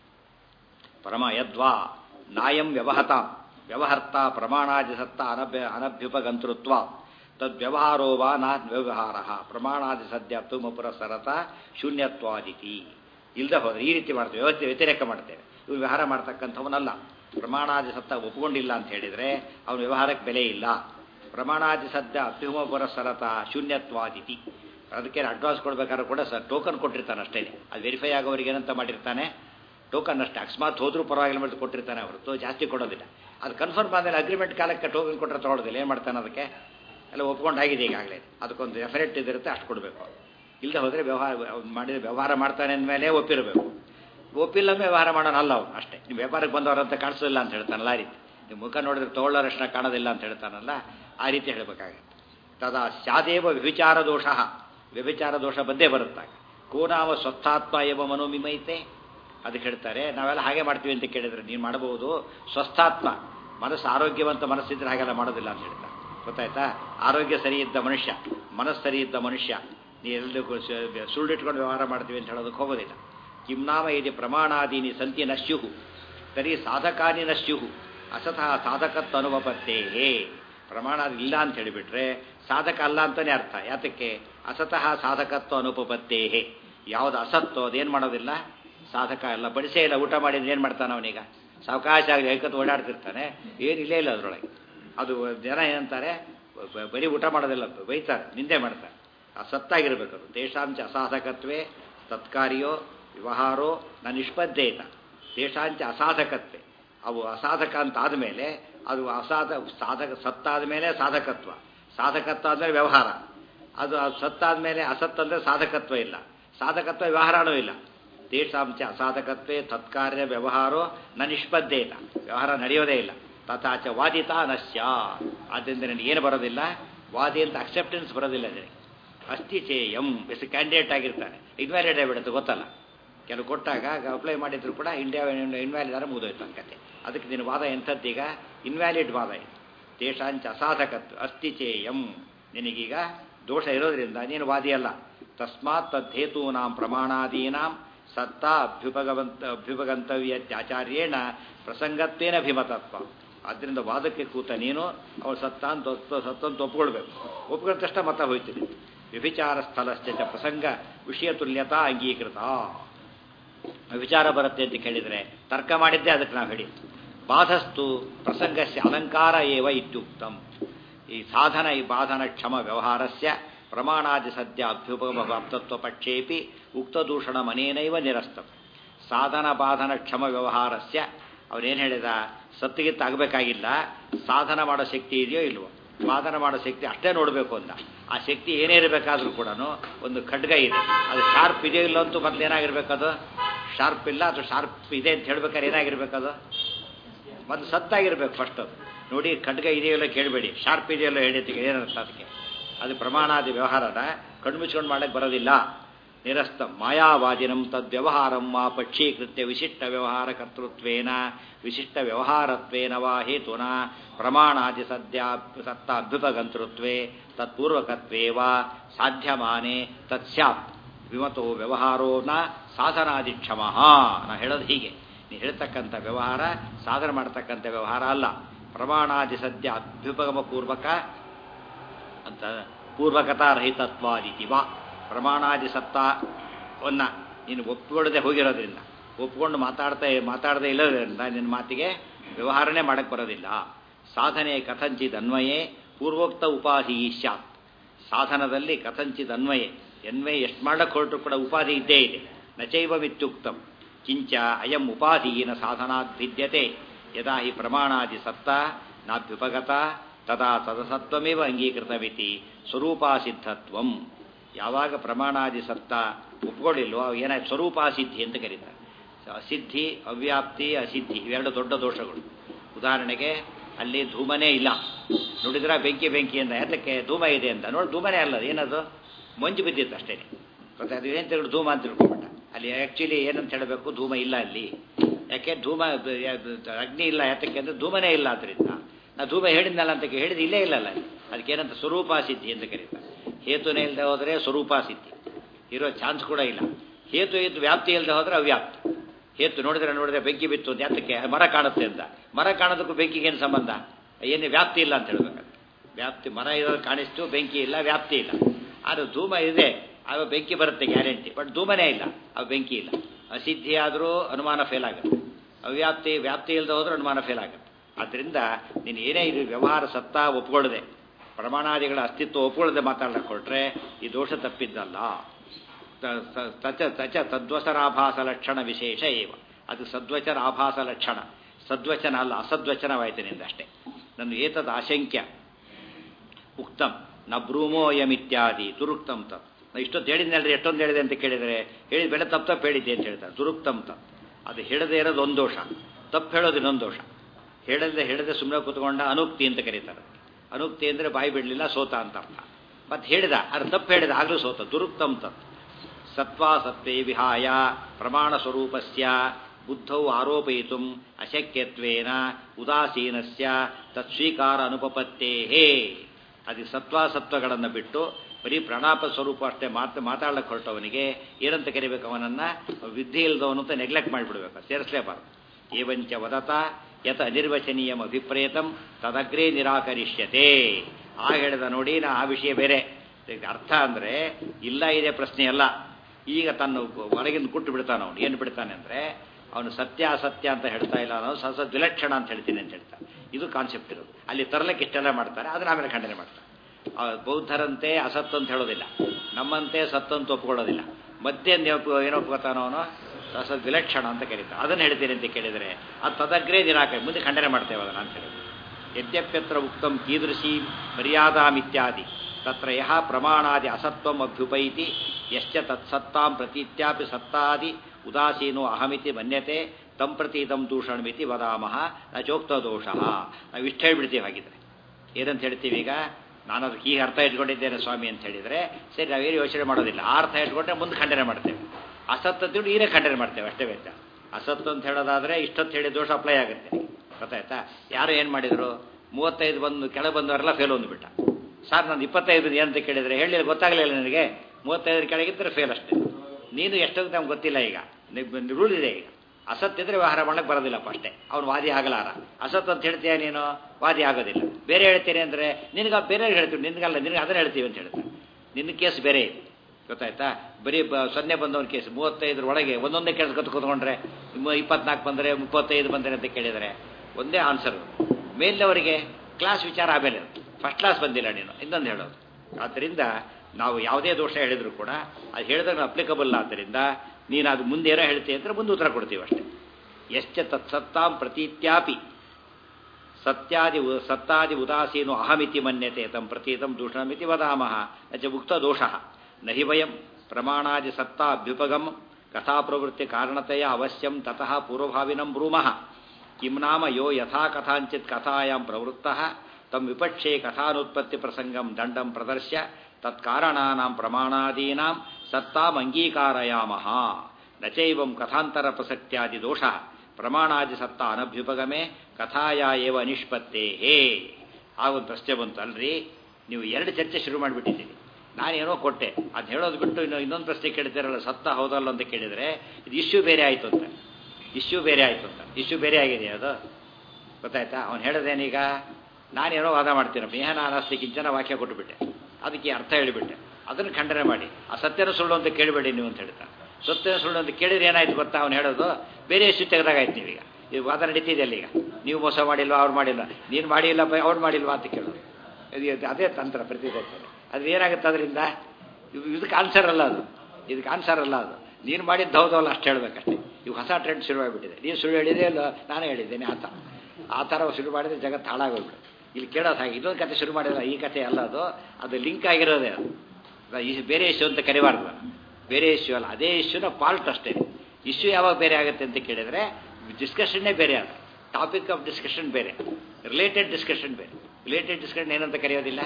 S1: ಪರಮ ಯದ್ವಾ ನಾಯಂ ವ್ಯವಹತ ವ್ಯವಹರ್ತ ಪ್ರಮಾಣಾದಿ ಸತ್ತ ಅನಭ್ಯ ಅನಭ್ಯುಪಗಂತೃತ್ವ ತದ್ವ್ಯವಹಾರೋ ವಾ ನಾ ವ್ಯವಹಾರ ಪ್ರಮಾಣಾದಿ ಸದ್ಯ ತುಮ ಪುರಸರತ ಶೂನ್ಯತ್ವಾದಿತಿ. ಇಲ್ಲದೆ ಹೋದರೆ ಈ ರೀತಿ ಮಾಡ್ತೇವೆ, ವ್ಯವಸ್ಥೆ ವ್ಯತಿರೇಕ ಮಾಡ್ತೇವೆ. ಇವು ವ್ಯವಹಾರ ಮಾಡ್ತಕ್ಕಂಥವನಲ್ಲ. ಪ್ರಮಾಣಾದಿ ಸತ್ತ ಒಪ್ಪಿಕೊಂಡಿಲ್ಲ ಅಂತ ಹೇಳಿದರೆ ಅವನ ವ್ಯವಹಾರಕ್ಕೆ ಬೆಲೆ ಇಲ್ಲ. ಪ್ರಮಾಣಾದಿ ಸದ್ಯ ಅಭ್ಯುಮ ಪುರಸರತ ಶೂನ್ಯತ್ವಾದಿತಿ. ಅದಕ್ಕೆ ಅಡ್ವಾನ್ಸ್ ಕೊಡ್ಬೇಕಾದ್ರೂ ಕೂಡ ಸರ್ ಟೋಕನ್ ಕೊಟ್ಟಿರ್ತಾನೆ ಅಷ್ಟೇ. ಅದು ವೆರಿಫೈ ಆಗೋರಿಗೆ ಏನಂತ ಮಾಡಿರ್ತಾನೆ? ಟೋಕನ್ ಅಷ್ಟೇ. ಅಕಸ್ಮಾತ್ ಹೋದ್ರೂ ಪರವಾಗಿಲ್ಲ ಮಾಡಿ ಕೊಟ್ಟಿರ್ತಾನೆ ಹೊರತು ಜಾಸ್ತಿ ಕೊಡೋದಿಲ್ಲ. ಅದು ಕನ್ಫರ್ಮ್ ಆದಮೇಲೆ ಅಗ್ರಿಮೆಂಟ್ ಕಾಲಕ್ಕೆ ಟೋಕನ್ ಕೊಟ್ಟರೆ ತೊಗೊಳೋದಿಲ್ಲ. ಏನು ಮಾಡ್ತಾನೆ? ಅದಕ್ಕೆ ಎಲ್ಲ ಒಪ್ಕೊಂಡಾಗಿದೆ ಈಗಾಗಲೇ, ಅದಕ್ಕೊಂದು ಎಫರೆಟ್ ಇದಿರುತ್ತೆ, ಅಷ್ಟು ಕೊಡಬೇಕು. ಇಲ್ಲದೆ ಹೋದರೆ ವ್ಯವಹಾರ ಮಾಡಿದ ವ್ಯವಹಾರ ಮಾಡ್ತಾನೆ ಅಂದಮೇಲೆ ಒಪ್ಪಿರಬೇಕು. ಒಪ್ಪಿಲ್ಲವೇ ವ್ಯವಹಾರ ಮಾಡೋನಲ್ಲ ಅವನು ಅಷ್ಟೇ. ನೀವು ವ್ಯಾಪಾರಕ್ಕೆ ಬಂದವರಂತ ಕಾಣಿಸೋದಿಲ್ಲ ಅಂತ ಹೇಳ್ತಾನಲ್ಲ, ಆ ರೀತಿ. ನೀವು ಮುಖ ನೋಡಿದ್ರೆ ತೊಗೊಳ್ಳೋರಷ್ಟನ್ನ ಕಾಣೋದಿಲ್ಲ ಅಂತ ಹೇಳ್ತಾನಲ್ಲ, ಆ ರೀತಿ ಹೇಳಬೇಕಾಗತ್ತೆ. ತದಾ ಸ್ಯಾದೇವ ವ್ಯಭಿಚಾರ ದೋಷ, ವ್ಯಭಿಚಾರ ದೋಷ ಬಂದೇ ಬರುತ್ತಾಗ. ಕೋನಾಮ ಸ್ವಸ್ಥಾತ್ಮ ಏವ ಮನೋಮಿಮೈತೆ. ಅದಕ್ಕೆ ಹೇಳ್ತಾರೆ, ನಾವೆಲ್ಲ ಹಾಗೆ ಮಾಡ್ತೀವಿ ಅಂತ ಕೇಳಿದರೆ ನೀನು ಮಾಡಬಹುದು. ಸ್ವಸ್ಥಾತ್ಮ, ಮನಸ್ಸು ಆರೋಗ್ಯವಂತ ಮನಸ್ಸಿದ್ರೆ ಹಾಗೆಲ್ಲ ಮಾಡೋದಿಲ್ಲ ಅಂತ ಹೇಳ್ತಾರೆ. ಗೊತ್ತಾಯ್ತಾ? ಆರೋಗ್ಯ ಸರಿ ಇದ್ದ ಮನುಷ್ಯ, ಮನಸ್ಸು ಸರಿ ಇದ್ದ ಮನುಷ್ಯ ನೀ ಎಲ್ಲದಕ್ಕೂ ಸುಳ್ಳಿಟ್ಕೊಂಡು ವ್ಯವಹಾರ ಮಾಡ್ತೀವಿ ಅಂತ ಹೇಳೋದಕ್ಕೆ ಹೋಗೋದಿಲ್ಲ. ಕಿಮ್ನಾಮ ಇದೆ ಪ್ರಮಾಣಾದೀನಿ ಸಂತಿ ನಶ್ಯುಹು ತರಿ ಸಾಧಕಾನಿ ನಶ್ಯುಹು ಅಸತಃ ಸಾಧಕತ್ವ ಅನುಭವತ್ತೇ. ಪ್ರಮಾಣ ಇಲ್ಲ ಅಂತ ಹೇಳಿಬಿಟ್ರೆ ಸಾಧಕ ಅಲ್ಲ ಅಂತಲೇ ಅರ್ಥ. ಯಾತಕ್ಕೆ? ಅಸತಃ ಸಾಧಕತ್ವ ಅನುಪಪತ್ತೇ. ಯಾವುದು ಅಸತ್ತೋ ಅದೇನು ಮಾಡೋದಿಲ್ಲ, ಸಾಧಕ ಎಲ್ಲ. ಬಡಿಸೇ ಇಲ್ಲ, ಊಟ ಮಾಡಿದ್ರೆ ಏನು ಮಾಡ್ತಾನೆ ಅವನೀಗ? ಸಾವಕಾಶ ಆಗಿ ಐಕತ್ತು ಓಡಾಡ್ತಿರ್ತಾನೆ, ಏನಿಲ್ಲೇ ಇಲ್ಲ ಅದರೊಳಗೆ. ಅದು ಜನ ಏನಂತಾರೆ, ಬರೀ ಊಟ ಮಾಡೋದಿಲ್ಲ, ಬೈತಾರೆ, ನಿಂದೆ ಮಾಡ್ತಾರೆ. ಅಸತ್ತಾಗಿರ್ಬೇಕದು. ದೇಶಾಂಚ ಅಸಾಧಕತ್ವೇ ತತ್ಕಾರ್ಯೋ ವ್ಯವಹಾರೋ ನ ನಿಷ್ಪದ್ದೇತ. ದೇಶಾಂಚ ಅಸಾಧಕತ್ವೇ, ಅವು ಅಸಾಧಕ ಅಂತ ಆದಮೇಲೆ ಅದು ಅಸಾಧ ಸಾಧಕ ಸತ್ತಾದ ಮೇಲೆ ಸಾಧಕತ್ವ, ಸಾಧಕತ್ವ ಅಂದರೆ ವ್ಯವಹಾರ. ಅದು ಸತ್ತಾದ ಮೇಲೆ ಅಸತ್ ಅಂದರೆ ಸಾಧಕತ್ವ ಇಲ್ಲ, ಸಾಧಕತ್ವ ವ್ಯವಹಾರನೂ ಇಲ್ಲ. ದೇಶಾಂಚ ಅಸಾಧಕತ್ವೇ ತತ್ಕಾರ್ಯ ವ್ಯವಹಾರೋ ನ ನಿಷ್ಪದ್ದೇತ, ವ್ಯವಹಾರ ನಡೆಯೋದೇ ಇಲ್ಲ. ತಥಾಚ ವಾದಿತ ನಶ್ಯ, ಆದ್ದರಿಂದ ನನಗೆ ಏನು ಬರೋದಿಲ್ಲ, ವಾದಿ ಅಂತ ಅಕ್ಸೆಪ್ಟೆನ್ಸ್ ಬರೋದಿಲ್ಲ ನನಗೆ. ಅಸ್ತಿ ಚೇಯಂ, ಎಷ್ಟು ಕ್ಯಾಂಡಿಡೇಟ್ ಆಗಿರ್ತಾನೆ, ಇನ್ವ್ಯಾಲಿಡ್ ಆಗಿಬಿಡುತ್ತೆ, ಗೊತ್ತಲ್ಲ. ಕೆಲವು ಕೊಟ್ಟಾಗ ಅಪ್ಲೈ ಮಾಡಿದ್ರು ಕೂಡ ಇಂಡಿಯಾ ಇನ್ವ್ಯಾಲಿಡ್ ಆದರೆ ಮುಗಿದೋಯ್ತು ಅನ್ಕತೆ. ಅದಕ್ಕೆ ನಿನ್ನ ವಾದ ಎಂಥದ್ದೀಗ? ಇನ್ವ್ಯಾಲಿಡ್ ವಾದ ಇದು. ದೇಶಾಂಚ ಅಸಾಧಕತ್ವ ಅಸ್ತಿ ಚೇಯಂ, ನಿನಗೀಗ ದೋಷ ಇರೋದ್ರಿಂದ ನೀನು ವಾದಿಯಲ್ಲ. ತಸ್ಮಾತ್ ತದ್ಧೇತೂನಾಂ ಪ್ರಮಾಣಾದೀನಾಂ ಸತ್ತಾ ಅಭ್ಯುಪಗವಂತ ಅಭ್ಯುಪಗಂತವ್ಯಾಚಾರ್ಯೇಣ ಪ್ರಸಂಗತ್ವೇನ ಅಭಿಮತತ್ವ. ಆದ್ದರಿಂದ ವಾದಕ್ಕೆ ಕೂತ ನೀನು ಅವಳು ಸತ್ತ ಅಂತ ಸತ್ತ ಅಂತ ಒಪ್ಕೊಳ್ಬೇಕು. ಒಪ್ಕೊಂಡ ತಕ್ಷಣ ಮತ ಹೋಯ್ತೀನಿ. ವ್ಯಭಿಚಾರ ಸ್ಥಳಶ್ಚ ಪ್ರಸಂಗ ವಿಷಯ ತುಲ್ಯತಾ ಅಂಗೀಕೃತ. ವಿಚಾರ ಬರುತ್ತೆ ಅಂತ ಕೇಳಿದರೆ ತರ್ಕ ಮಾಡಿದ್ದೆ ಅದಕ್ಕೆ ನಾವು ಹೇಳಿ. ಬಾಧಸ್ತು ಪ್ರಸಂಗಸ್ಯ ಅಲಂಕಾರ ಏವ ಇತ್ಯುಕ್ತಂ. ಈ ಸಾಧನ ಈ ಬಾಧನ ಕ್ಷಮ ವ್ಯವಹಾರಸ್ಯ ಪ್ರಮಾಣಾದಿ ಸದ್ಯ ಅಭ್ಯುಪಗಮಪ್ತತ್ವ ಪಕ್ಷೇಪಿ ಉಕ್ತದೂಷಣ ಮನೇನೈವ ನಿರಸ್ತಂ. ಸಾಧನ ಬಾಧನ ಕ್ಷಮ ವ್ಯವಹಾರಸ್ಯ, ಅವನೇನು ಹೇಳಿದ, ಸತ್ತಿಗಿತ್ತು ಆಗಬೇಕಾಗಿಲ್ಲ, ಸಾಧನ ಮಾಡೋ ಶಕ್ತಿ ಇದೆಯೋ ಇಲ್ವೋ, ವಾದನ ಮಾಡೋ ಶಕ್ತಿ ಅಷ್ಟೇ ನೋಡಬೇಕು ಅಂತ. ಆ ಶಕ್ತಿ ಏನೇ ಇರಬೇಕಾದ್ರೂ ಕೂಡ ಒಂದು ಖಡ್ಗ ಇದೆ, ಅದು ಶಾರ್ಪ್ ಇದೆ ಇಲ್ಲ ಅಂತೂ ಮೊದಲು ಏನಾಗಿರ್ಬೇಕದು? ಶಾರ್ಪ್ ಇಲ್ಲ ಅಥವಾ ಶಾರ್ಪ್ ಇದೆ ಅಂತ ಹೇಳ್ಬೇಕಾದ್ರೆ ಏನಾಗಿರ್ಬೇಕದು? ಮೊದಲು ಸತ್ತಾಗಿರ್ಬೇಕು ಫಸ್ಟ್. ಅದು ನೋಡಿ, ಖಡ್ಗ ಇದೆಯಲ್ಲ ಕೇಳಬೇಡಿ, ಶಾರ್ಪ್ ಇದೆಯಲ್ಲ ಹೇಳಿತಿಗೆ ಏನರ್ಥ ಅದಕ್ಕೆ? ಅದು ಪ್ರಮಾಣಾದಿ ವ್ಯವಹಾರದ ಕಣ್ಣು ಮುಚ್ಕೊಂಡು ಮಾಡಕ್ಕೆ ಬರೋದಿಲ್ಲ. ನಿರಸ್ತ ಮಾಯಾವಾದಿನಂ ತದ್ವ್ಯವಹಾರಂ ವಾ ಪಕ್ಷೀಕೃತ್ಯ ವಿಶಿಷ್ಟ ವ್ಯವಹಾರ ಕರ್ತೃತ್ವೇನ ವಿಶಿಷ್ಟ ವ್ಯವಹಾರತ್ವೇನ ವಾ ಹೇತುನಾ ಪ್ರಮಾಣಾದಿ ಸದ್ಯ ಸತ್ತ ಅಭ್ಯುಪಗಂತೃತ್ವೇ ತತ್ಪೂರ್ವಕತ್ವೇ ವಾ ಸಾಧ್ಯಮಾನೆ ತತ್ಸ್ಯಾತ್ ವಿಮತೋ ವ್ಯವಹಾರೋ ನ ಸಾಧನಾದಿಕ್ಷಮಃ. ನಾ ಹೇಳೋದು ಹೀಗೆ, ನೀವು ಹೇಳ್ತಕ್ಕಂಥ ವ್ಯವಹಾರ ಸಾಧನ ಮಾಡ್ತಕ್ಕಂಥ ವ್ಯವಹಾರ ಅಲ್ಲ. ಪ್ರಮಾಣಾದಿ ಸದ್ಯ ಅಭ್ಯುಪಗಮ ಪೂರ್ವಕ ಅಂತ ಪೂರ್ವಕತಾರಹಿತತ್ವಾದಿತಿ ವಾ. ಪ್ರಮಾಣಾದಿ ಸತ್ತವನ್ನ ನೀನು ಒಪ್ಪಿಕೊಳ್ಳದೆ ಹೋಗಿರೋದ್ರಿಂದ, ಒಪ್ಪಿಕೊಂಡು ಮಾತಾಡ್ತಾ ಮಾತಾಡದೇ ಇಲ್ಲದ್ರಿಂದ ನಿನ್ನ ಮಾತಿಗೆ ವ್ಯವಹಾರನೇ ಮಾಡಕ್ಕೆ ಬರೋದಿಲ್ಲ. ಸಾಧನೆ ಕಥಂಚಿತ್ ಅನ್ವಯೇ ಪೂರ್ವೋಕ್ತ ಉಪಾಧಿ ಸ್ಯಾತ್. ಸಾಧನದಲ್ಲಿ ಕಥಂಚಿತ್ ಅನ್ವಯೇ, ಅನ್ವಯ ಎಷ್ಟು ಮಾಡಕ್ಕೆ ಹೊರಟು ಕೂಡ ಉಪಾಧಿ ಇದ್ದೇ ಇದೆ. ನಚೈವಮಿತ್ಯುಕ್ತಂ ಕಿಂಚ ಅಯಂ ಉಪಾಧೀನ ಸಾಧನಾತ್ ಭಿದ್ಯತೆ ಯದಾ ಹಿ ಪ್ರಮಾಣಾದಿ ಸತ್ತ ನಾಭ್ಯುಪಗತ ತದಾ ತದಸತ್ವಮೇವ ಅಂಗೀಕೃತಮಿತಿ ಸ್ವರೂಪಾಸಿದ್ಧತ್ವಂ. ಯಾವಾಗ ಪ್ರಮಾಣಾದಿ ಸತ್ತ ಒಪ್ಕೊಳ್ಳಿಲ್ವೋ ಅವು ಏನಾಯ್ತು? ಸ್ವರೂಪಾಸಿದ್ಧಿ ಅಂತ ಕರೀತಾರೆ. ಅಸಿದ್ಧಿ, ಅವ್ಯಾಪ್ತಿ, ಅಸಿದ್ಧಿ ಇವೆರಡು ದೊಡ್ಡ ದೋಷಗಳು. ಉದಾಹರಣೆಗೆ ಅಲ್ಲಿ ಧೂಮನೇ ಇಲ್ಲ, ನೋಡಿದ್ರೆ ಬೆಂಕಿ ಬೆಂಕಿ ಅಂತ, ಯಾತಕ್ಕೆ? ಧೂಮ ಇದೆ ಅಂತ. ನೋಡಿ, ಧೂಮನೇ ಅಲ್ಲ, ಏನದು? ಮಂಜು ಬಿದ್ದಿತ್ತು ಅಷ್ಟೇ. ಮತ್ತೆ ಅದು ಏನು ತಿಳ್ಕೊಂಡು ಧೂಮ ಅಂತ ತಿಳ್ಕೊಂಬಿಟ್ಟ. ಅಲ್ಲಿ ಆ್ಯಕ್ಚುಲಿ ಏನಂತ ಹೇಳಬೇಕು? ಧೂಮ ಇಲ್ಲ ಅಲ್ಲಿ. ಯಾಕೆ ಧೂಮ ಅಗ್ನಿ ಇಲ್ಲ? ಯಾತಕ್ಕೆ ಅಂದರೆ ಧೂಮನೇ ಇಲ್ಲ. ಆದ್ದರಿಂದ ನಾ ಧೂಮ ಹೇಳಿದ್ನಲ್ಲ ಅಂತ ಹೇಳಿದ ಇಲ್ಲೇ ಇಲ್ಲಲ್ಲ. ಅದಕ್ಕೇನಂತ ಸ್ವರೂಪಾಸಿದ್ಧಿ ಅಂತ ಕರೀತಾರೆ. ಹೇತುನೇ ಇಲ್ಲದೆ ಹೋದರೆ ಸ್ವರೂಪಾಸಿದ್ಧಿ ಇರೋ ಚಾನ್ಸ್ ಕೂಡ ಇಲ್ಲ. ಹೇತು ಇದ್ದು ವ್ಯಾಪ್ತಿ ಇಲ್ಲದೆ ಹೋದರೆ ಅವ್ಯಾಪ್ತಿ. ಹೇತು ನೋಡಿದ್ರೆ ನೋಡಿದ್ರೆ ಬೆಂಕಿ ಬಿತ್ತು ಅಂತ, ಯಾತಕ್ಕೆ? ಮರ ಕಾಣುತ್ತೆ ಅಂತ. ಮರ ಕಾಣೋದಕ್ಕೂ ಬೆಂಕಿಗೆ ಏನು ಸಂಬಂಧ? ಏನು ವ್ಯಾಪ್ತಿ ಇಲ್ಲ ಅಂತ ಹೇಳ್ಬೇಕಾದ್ರೆ. ವ್ಯಾಪ್ತಿ ಮರ ಇರೋದು ಕಾಣಿಸ್ತು, ಬೆಂಕಿ ಇಲ್ಲ, ವ್ಯಾಪ್ತಿ ಇಲ್ಲ. ಆದರೆ ಧೂಮ ಇದೆ, ಆಗ ಬೆಂಕಿ ಬರುತ್ತೆ ಗ್ಯಾರಂಟಿ. ಬಟ್ ಧೂಮನೇ ಇಲ್ಲ, ಅವು ಬೆಂಕಿ ಇಲ್ಲ. ಅಸಿದ್ಧಿ ಆದರೂ ಅನುಮಾನ ಫೇಲ್ ಆಗುತ್ತೆ. ಅವ್ಯಾಪ್ತಿ ವ್ಯಾಪ್ತಿ ಇಲ್ಲದೆ ಹೋದರೂ ಅನುಮಾನ ಫೇಲ್ ಆಗುತ್ತೆ. ಆದ್ದರಿಂದ ನೀನು ಏನೇ ಇದು ವ್ಯವಹಾರ ಸತ್ತ ಒಪ್ಕೊಳ್ಳದೆ, ಪ್ರಮಾಣಾದಿಗಳ ಅಸ್ತಿತ್ವ ಒಪ್ಕೊಳ್ಳದೆ ಮಾತಾಡಕ್ಕೆ ಹೊರಟ್ರೆ ಈ ದೋಷ ತಪ್ಪಿದ್ದಲ್ಲ. ತಚ ತಚ ತದ್ವಚರಾಭಾಸ ಲಕ್ಷಣ ವಿಶೇಷ ಏವ. ಅದು ಸದ್ವಚನ ಆಭಾಸ ಲಕ್ಷಣ, ಸದ್ವಚನ ಅಲ್ಲ, ಅಸದ್ವಚನವಾಯಿತು ನಿಂದಷ್ಟೇ. ನನ್ನ ಏತದ್ ಆಶಂಕ್ಯ ಉಕ್ತಂ ನ ಬ್ರೂಮೋ ಅಯಂ ಇತ್ಯಾದಿ ದುರುಕ್ತಂ ತತ್. ನಾ ಇಷ್ಟೊತ್ತು ಹೇಳಿದ್ನಲ್ರಿ, ಎಷ್ಟೊಂದು ಹೇಳಿದೆ ಅಂತ ಕೇಳಿದರೆ ಹೇಳಿದ ಬೆಳೆ ತಪ್ಪು ತಪ್ಪು ಹೇಳಿದ್ದೆ ಅಂತ ಹೇಳ್ತಾರೆ. ದುರುಕ್ತಂ ತತ್. ಅದು ಹೇಳದೇ ಇರೋದು ಒಂದು ದೋಷ, ತಪ್ಪು ಹೇಳೋದು ಇನ್ನೊಂದು ದೋಷ. ಹೇಳದೆ ಹೇಳದೆ ಸುಮ್ಮನೆ ಕೂತ್ಕೊಂಡ ಅನುಕ್ತಿ ಅಂತ ಕರೀತಾರೆ. ಅನುಕ್ತಿ ಅಂದರೆ ಬಾಯಿ ಬಿಡಲಿಲ್ಲ, ಸೋತ ಅಂತ ಅರ್ಥ. ಮತ್ತೆ ಹೇಳಿದ, ಅದು ತಪ್ಪು ಹೇಳಿದ, ಆಗಲೂ ಸೋತ. ದುರುಕ್ತಂ ತತ್. ಸತ್ವಾ ಸತ್ವೇ ವಿಹಾಯ ಪ್ರಮಾಣ ಸ್ವರೂಪಸ್ಯ ಬುದ್ಧೌ ಆರೋಪಯಿತು ಅಶಕ್ಯತ್ವೇನ ಉದಾಸೀನಸ್ಯ ತತ್ಸ್ವೀಕಾರ ಅನುಪಪತ್ತೇಹೇ. ಅದು ಸತ್ವಾಸತ್ವಗಳನ್ನು ಬಿಟ್ಟು ಬರೀ ಪ್ರಣಾಪ ಸ್ವರೂಪ ಅಷ್ಟೇ ಮಾತು ಮಾತಾಡಕ್ಕೆ ಹೊರಟವನಿಗೆ ಏನಂತ ಕರಿಬೇಕು? ಅವನನ್ನು ವಿದ್ಯೆ ಇಲ್ಲದವನು ಅಂತ ನೆಗ್ಲೆಕ್ಟ್ ಮಾಡಿಬಿಡ್ಬೇಕು, ಸೇರಿಸಲೇಬಾರ್ದು. ಏವಂಚ ವದತ ಯತ ಅನಿರ್ವಚನೀಯಂ ಅಭಿಪ್ರೇತಂ ತದಗ್ರೇ ನಿರಾಕರಿಷ್ಯತೆ. ಆ ಹೇಳಿದ ನೋಡಿ, ನಾ ಆ ವಿಷಯ ಬೇರೆ. ಅರ್ಥ ಅಂದರೆ ಇಲ್ಲ ಇದೆ ಪ್ರಶ್ನೆ ಅಲ್ಲ. ಈಗ ತನ್ನ ಹೊರಗಿಂದ ಕುಟ್ಟು ಬಿಡ್ತಾನೆ ಅವನು. ಏನು ಬಿಡ್ತಾನೆ ಅಂದರೆ ಅವನು ಸತ್ಯ ಅಸತ್ಯ ಅಂತ ಹೇಳ್ತಾ ಇಲ್ಲ, ನಾವು ಸಸದ್ ವಿಲಕ್ಷಣ ಅಂತ ಹೇಳ್ತೀನಿ ಅಂತ ಹೇಳ್ತಾನೆ. ಇದು ಕಾನ್ಸೆಪ್ಟ್ ಇರೋದು. ಅಲ್ಲಿ ತರಲಿಕ್ಕೆ ಇಷ್ಟೆಲ್ಲ ಮಾಡ್ತಾರೆ, ಅದನ್ನ ಆಮೇಲೆ ಖಂಡನೆ ಮಾಡ್ತಾರೆ. ಬೌದ್ಧರಂತೆ ಅಸತ್ತು ಅಂತ ಹೇಳೋದಿಲ್ಲ, ನಮ್ಮಂತೆ ಸತ್ತು ಅಂತ ಒಪ್ಕೊಳ್ಳೋದಿಲ್ಲ. ಮಧ್ಯೆ ಏನೋ ಒಪ್ಕೋತಾನೋ ಅವನು ಸಸದ್ ವಿಲಕ್ಷಣ ಅಂತ ಕರೀತಾರೆ. ಅದನ್ನು ಹೇಳ್ತೀನಿ ಅಂತ ಕೇಳಿದರೆ ಅದು ತದಗ್ರೇ ನಿರಾಕರಿ, ಮುಂದೆ ಖಂಡನೆ ಮಾಡ್ತೇವೆ ಅದನ್ನು ಅಂತ ಹೇಳಿದ್ರು. ಯದ್ಯಪ್ಯತ್ರ ಉಕ್ತಂ ಕೀದೃಶೀ ಮರ್ಯಾದಾಮಿತ್ಯಾದಿ ತತ್ರ ಯಹ ಪ್ರಮಾಣಾದಿ ಅಸತ್ವಂ ಅಭ್ಯುಪೈತಿ ಯಶ್ಚ ತತ್ಸತ್ತಾಂ ಪ್ರತೀತ್ಯಾಪಿ ಸತ್ತಾದಿ ಉದಾಸೀನೋ ಅಹಮಿತಿ ಮನ್ಯತೆ ತಂ ಪ್ರತೀತಂ ದೂಷಣಮಿತಿ ವದಾಮಹ ನ ಚೋಕ್ತ ದೋಷ. ನಾವು ಇಷ್ಟು ಹೇಳ್ಬಿಡ್ತೀವಿ. ಹಾಗಿದ್ರೆ ಏನಂತ ಹೇಳ್ತೀವಿ? ಈಗ ನಾನು ಅದಕ್ಕೆ ಈ ಅರ್ಥ ಇಟ್ಕೊಂಡಿದ್ದೇನೆ ಸ್ವಾಮಿ ಅಂತ ಹೇಳಿದರೆ ಸರಿ, ನಾವೇನು ಯೋಚನೆ ಮಾಡೋದಿಲ್ಲ. ಆ ಅರ್ಥ ಇಟ್ಕೊಂಡ್ರೆ ಮುಂದೆ ಖಂಡನೆ ಮಾಡ್ತೇವೆ. ಅಸತ್ ಅಂತ ಹೇಳಿ ಈರೇ ಖಂಡನೆ ಮಾಡ್ತೇವೆ, ಅಷ್ಟೇ ವ್ಯತ್ಯಾಸ. ಅಸತ್ತು ಅಂತ ಹೇಳೋದಾದರೆ ಇಷ್ಟೊತ್ತು ಹೇಳಿ ದೋಷ ಅಪ್ಲೈ ಆಗುತ್ತೆ. ಗೊತ್ತಾಯ್ತಾ? ಯಾರು ಏನು ಮಾಡಿದರು? ಮೂವತ್ತೈದು ಬಂದು ಕೆಳಗೆ ಬಂದವರೆಲ್ಲ ಫೇಲ್ ಹೊಂದ್ಬಿಟ್ಟ. ಸರ್ ನಾನು ಇಪ್ಪತ್ತೈದು ಏನಂತ ಕೇಳಿದರೆ ಹೇಳಿಲ್ಲ, ಗೊತ್ತಾಗಲಿಲ್ಲ ನನಗೆ. ಮೂವತ್ತೈದರ ಕೆಳಗಿದ್ದರೆ ಫೇಲ್ ಅಷ್ಟೇ. ನೀನು ಎಷ್ಟೊಂದು ನಮ್ಗೆ ಗೊತ್ತಿಲ್ಲ. ಈಗ ರೂಲ್ ಇದೆ. ಈಗ ಅಸತ್ತಿದ್ರೆ ವ್ಯವಹಾರ ಮಾಡಕ್ಕೆ ಬರೋದಿಲ್ಲಪ್ಪ ಅಷ್ಟೇ. ಅವ್ನು ವಾದಿ ಆಗಲಾರ. ಅಸತ್ ಅಂತ ಹೇಳ್ತೀಯ ನೀನು, ವಾದಿ ಆಗೋದಿಲ್ಲ. ಬೇರೆ ಹೇಳ್ತೇನೆ ಅಂದರೆ ನಿನಗೆ ಬೇರೆಯವ್ರಿಗೆ ಹೇಳ್ತೀವಿ, ನಿನಗಲ್ಲ, ನಿನಗೆ ಅದನ್ನು ಹೇಳ್ತೀವಿ ಅಂತ ಹೇಳ್ತಾರೆ. ನಿನ್ನ ಕೇಸ್ ಬೇರೆ ಇದೆ. ಗೊತ್ತಾಯ್ತಾ? ಬರೀ ಬ ಸೊನ್ನೆ ಬಂದವನ ಕೇಸ್ ಮೂವತ್ತೈದರ ಒಳಗೆ ಒಂದೊಂದೇ ಕೆಲಸ ಕತ್ತು ಕೂತ್ಕೊಂಡ್ರೆ ಇಪ್ಪತ್ನಾಲ್ಕು ಬಂದರೆ ಮುಪ್ಪತ್ತೈದು ಬಂದರೆ ಅಂತ ಕೇಳಿದರೆ ಒಂದೇ ಆನ್ಸರ್. ಮೇಲಿನವರಿಗೆ ಕ್ಲಾಸ್ ವಿಚಾರ ಆಮೇಲೆ ಫಸ್ಟ್ ಕ್ಲಾಸ್ ಬಂದಿಲ್ಲ ನೀನು ಇನ್ನೊಂದು ಹೇಳೋದು. ಆದ್ದರಿಂದ ನಾವು ಯಾವುದೇ ದೋಷ ಹೇಳಿದ್ರು ಕೂಡ ಅದು ಹೇಳಿದಾಗ ಅಪ್ಲಿಕಬಲ್. ಆದ್ದರಿಂದ ನೀನು ಅದು ಮುಂದೆ ಏನೋ ಹೇಳ್ತೀವಿ ಅಂದರೆ ಮುಂದೆ ಉತ್ತರ ಕೊಡ್ತೀವಿ ಅಷ್ಟೇ. ಎಶ್ಚ ತತ್ಸತ್ತಾಂ ಪ್ರತೀತ್ಯಾಪಿ ಸತ್ಯಾದಿ ಉ- ಸತ್ತಾದಿ ಉದಾಸೀನು ಅಹಮಿತಿ ಮನ್ಯತೆ ತಂ ಪ್ರತೀತಂ ದೂಷಣಮಿತಿ ವದಾಮಃ ನ ಚ ಉಕ್ತ ದೋಷಃ ನ ಹಿ ವಯಂ ಪ್ರಮಾಣಾದಿ ಸತ್ತಾ ಅಭ್ಯುಪಗಮ್ ಕಥಾಪ್ರವೃತ್ತಿ ಕಾರಣತೆಯ ಅವಶ್ಯಂ ತತಃ ಪೂರ್ವಭಾವಿನಂ ಬ್ರೂಮಃ ಕಿಂ ನಾಮ ಯೋ ಯಥಾ ಕಥಾಂಚಿತ್ ಕಥಾಯಾಂ ಪ್ರವೃತ್ತಃ ತಂ ವಿಪಕ್ಷೇ ಕಥಾನುತ್ಪತ್ತಿ ಪ್ರಸಂಗಂ ದಂಡಂ ಪ್ರದರ್ಶ್ಯ ತತ್ಕಾರಣಾನಾಂ ಪ್ರಮಾಣಾದೀನಾಂ ಸತ್ತಾಂ ಅಂಗೀಕಾರಯಾಮಃ ನ ಚೈವಂ ಕಥಾಂತರ ಪ್ರಸಕ್ತ್ಯಾದಿ ದೋಷಃ ಪ್ರಮಾಣಾದಿ ಸತ್ತಾ ಅನಭ್ಯುಪಗಮೆ ಕಥಾಯ ಏವ ಅನಿಷ್ಪತ್ತೇಹೇ. ಆ ಒಂದು ಪ್ರಶ್ನೆ ಬಂತು, ಅಲ್ರಿ ನೀವು ಎರಡು ಚರ್ಚೆ ಶುರು ಮಾಡಿಬಿಟ್ಟಿದ್ದೀರಿ, ನಾನೇನೋ ಕೊಟ್ಟೆ ಅದು ಹೇಳೋದು ಬಿಟ್ಟು ಇನ್ನು ಇನ್ನೊಂದು ಪ್ರಶ್ನೆ ಕೇಳ್ತಿರಲ್ಲ ಸತ್ತ ಹೌದಲ್ಲ ಅಂತ ಕೇಳಿದರೆ ಇದು ಇಶ್ಯೂ ಬೇರೆ ಆಯಿತು ಅಂತ ಇಶ್ಯೂ ಬೇರೆ ಆಯಿತು ಅಂತ ಇಶ್ಯೂ ಬೇರೆ ಆಗಿದೆ ಅದು ಗೊತ್ತಾಯ್ತಾ. ಅವನು ಹೇಳೋದೇನೀಗ, ನಾನೇನೋ ವಾದ ಮಾಡ್ತೀನಪ್ಪ ಏನ ನಾನಸ್ತಿ ಕಿಂಚನ ವಾಕ್ಯ ಕೊಟ್ಟುಬಿಟ್ಟೆ, ಅದಕ್ಕೆ ಅರ್ಥ ಹೇಳಿಬಿಟ್ಟೆ, ಅದನ್ನು ಖಂಡನೆ ಮಾಡಿ ಆ ಸತ್ಯನ ಸುಳ್ಳು ಅಂತ ಕೇಳಬೇಡಿ ನೀವು ಅಂತ ಹೇಳ್ತಾ. ಸತ್ಯನ ಸುಳ್ಳು ಅಂತ ಕೇಳಿದ್ರೆ ಏನಾಯ್ತು ಗೊತ್ತಾ, ಅವನು ಹೇಳೋದು ಬೇರೆ ಇಶ್ಯೂ ತೆಗೆದಾಗಾಯ್ತು ನೀವೀಗ. ಈಗ ವಾದ ನಡೀತಿದೆಯಲ್ಲ, ಈಗ ನೀವು ಮೋಸ ಮಾಡಿಲ್ವಾ ಅವ್ರು ಮಾಡಿಲ್ಲ, ನೀನು ಮಾಡಿಲ್ಲ ಅವ್ರು ಮಾಡಿಲ್ವಾ ಅಂತ ಕೇಳೋದು. ಇದು ಅದೇ ತಂತ್ರ ಪ್ರತಿದತ್ತೆ. ಅದು ಏನಾಗುತ್ತೆ ಅದರಿಂದ, ಇದಕ್ಕೆ ಆನ್ಸರ್ ಅಲ್ಲ ಅದು, ಇದಕ್ಕೆ ಆನ್ಸರ್ ಅಲ್ಲ ಅದು. ನೀನು ಮಾಡಿದ್ದು ಹೌದಲ್ಲ ಅಷ್ಟು ಹೇಳಬೇಕಷ್ಟೇ. ಈಗ ಹೊಸ ಟ್ರೆಂಡ್ ಶುರುವಾಗಿಬಿಟ್ಟಿದೆ, ನೀನು ಸುಳ್ಳು ಹೇಳಿದೆ ಇಲ್ಲ ನಾನೇ ಹೇಳಿದ್ದೇನೆ ಆ ಥರ ಆ ಥರ ಶುರು ಮಾಡಿದರೆ ಜಗತ್ತು ಹಾಳಾಗೋಗ್ಬಿಡು. ಇಲ್ಲಿ ಕೇಳೋದು ಹಾಗೆ ಇನ್ನೊಂದು ಕತೆ ಶುರು ಮಾಡಿಲ್ಲ, ಈ ಕತೆ ಅಲ್ಲ ಅದು, ಅದು ಲಿಂಕ್ ಆಗಿರೋದೇ ಅದು. ಈ ಬೇರೆ ಇಶ್ಯೂ ಅಂತ ಕರಿಬಾರ್ದು, ಬೇರೆ ಇಶ್ಯೂ ಅಲ್ಲ, ಅದೇ ಇಶ್ಯೂನ ಪಾಲ್ಟ್ ಅಷ್ಟೇ. ಇಶ್ಯೂ ಯಾವಾಗ ಬೇರೆ ಆಗುತ್ತೆ ಅಂತ ಕೇಳಿದರೆ ಡಿಸ್ಕಷನ್ನೇ ಬೇರೆ, ಅದು ಟಾಪಿಕ್ ಆಫ್ ಡಿಸ್ಕಷನ್ ಬೇರೆ, ರಿಲೇಟೆಡ್ ಡಿಸ್ಕಷನ್ ಬೇರೆ. ರಿಲೇಟೆಡ್ ಡಿಸ್ಕಷನ್ ಏನಂತ ಕರೆಯೋದಿಲ್ಲ,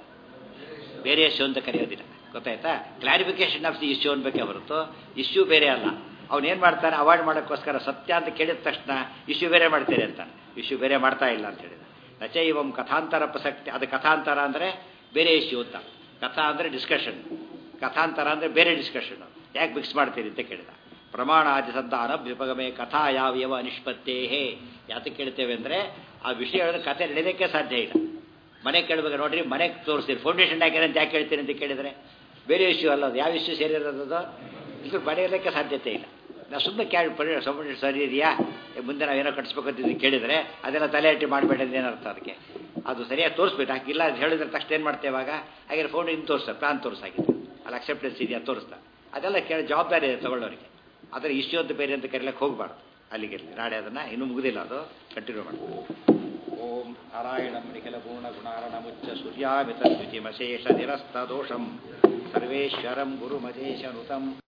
S1: ಬೇರೆ ಇಶ್ಯೂ ಅಂತ ಕರೆಯೋದಿಲ್ಲ. ಗೊತ್ತಾಯ್ತಾ? ಕ್ಲಾರಿಫಿಕೇಶನ್ ಆಫ್ ದಿ ಇಶ್ಯೂ ಅನ್ಬೇಕೇ ಹೊರತು ಇಶ್ಯೂ ಬೇರೆ ಅಲ್ಲ. ಅವನೇನು ಮಾಡ್ತಾನೆ, ಅವಾಯ್ಡ್ ಮಾಡೋಕ್ಕೋಸ್ಕರ ಸತ್ಯ ಅಂತ ಕೇಳಿದ ತಕ್ಷಣ ಇಶ್ಯೂ ಬೇರೆ ಮಾಡ್ತೀರಿ ಅಂತಾನೆ. ಇಶ್ಯೂ ಬೇರೆ ಮಾಡ್ತಾ ಇಲ್ಲ ಅಂತ ಹೇಳಿದ. ನಚೈವಂ ಕಥಾಂತರ ಪ್ರಸಕ್ತಿ, ಅದು ಕಥಾಂತರ ಅಂದರೆ ಬೇರೆ ಇಶ್ಯೂ ಅಂತ, ಕಥಾ ಅಂದರೆ ಡಿಸ್ಕಷನ್, ಕಥಾಂತರ ಅಂದರೆ ಬೇರೆ ಡಿಸ್ಕಷನ್. ಯಾಕೆ ಮಿಕ್ಸ್ ಮಾಡ್ತೀರಿ ಅಂತ ಕೇಳಿದ. ಪ್ರಮಾಣ ಆದಿ ಸದ್ದ ಅನಭ್ಯುಪಗಮೆ ಕಥಾ ಯಾವ ಯಾವ ಅನಿಷ್ಪತ್ತೇಹೇ. ಯಾತಕ್ಕೆ ಕೇಳ್ತೇವೆ ಅಂದರೆ ಆ ವಿಷಯ ಹೇಳಿದ್ರೆ ಕಥೆ ನಡೆಯೋದಕ್ಕೆ ಸಾಧ್ಯ ಇಲ್ಲ. ಮನೆ ಕೇಳಬೇಕು ನೋಡ್ರಿ, ಮನೆಗೆ ತೋರಿಸ್ತೀರಿ, ಫೌಂಡೇಶನ್ ಹಾಕಿದ್ರೆ ಅಂತ ಯಾಕೆ ಹೇಳ್ತೀರಿ ಅಂತ ಕೇಳಿದರೆ ಬೇರೆ ಇಶ್ಯೂ ಅಲ್ಲ ಅದು. ಯಾವ ಇಶ್ಯೂ ಸೇರಿರೋದು ಇದು ಬರೆಯೋದಕ್ಕೆ ಸಾಧ್ಯತೆ ಇಲ್ಲ. ನಾವು ಸುಮ್ಮನೆ ಕೇಳಿ ಪರಿ ಫೌಂಡೇಶನ್ ಸರಿ ಇದೆಯಾ, ಮುಂದೆ ನಾವೇನೋ ಕಟ್ಸ್ಬೇಕಂತಿದ್ದು ಕೇಳಿದರೆ ಅದೆಲ್ಲ ತಲೆ ಹಟ್ಟಿ ಮಾಡಬೇಡದು ಏನರ್ಥ ಅದಕ್ಕೆ. ಅದು ಸರಿಯಾಗಿ ತೋರಿಸ್ಬೇಕು. ಹಾಕಿಲ್ಲ ಅದು ಹೇಳಿದ್ರೆ ತಕ್ಷಣ ಏನು ಮಾಡ್ತೇವಾಗ, ಹಾಗೆ ಫೌಂಡೇಶನ್ ತೋರಿಸ್ತಾರೆ, ಪ್ಲಾನ್ ತೋರಿಸಾಗಿದೆ, ಅಲ್ಲಿ ಅಕ್ಸೆಪ್ಟೆನ್ಸ್ ಇದೆಯಾ ತೋರಿಸ್ತಾ, ಅದೆಲ್ಲ ಕೇಳಿ ಜವಾಬ್ದಾರಿ ಇದೆ ತಗೊಳ್ಳೋರಿಗೆ. ಆದರೆ ಇಶ್ಯೂ ಅಂತ ಬೇರೆ ಅಂತ ಕರೀಲಕ್ಕೆ ಹೋಗಬಾರ್ದು. ಅಲ್ಲಿಗೆ ನಾಳೆ ಅದನ್ನು ಇನ್ನೂ ಮುಗುದಿಲ್ಲ, ಅದು ಕಂಟಿನ್ಯೂ ಮಾಡ್ತೀವಿ. ಓಂ ನಾರಾಯಣಂ ನಿಖಿಲ ಪೂರ್ಣ ಗುಣಾರಣ ಮುಚ್ಚ ಸೂರ್ಯಾಮಿತ ದ್ಯುತಿಮಶೇಷ ನಿರಸ್ತ ದೋಷಂ ಸರ್ವೇಶ್ವರಂ ಗುರುಮಜೇಶ ನುತಂ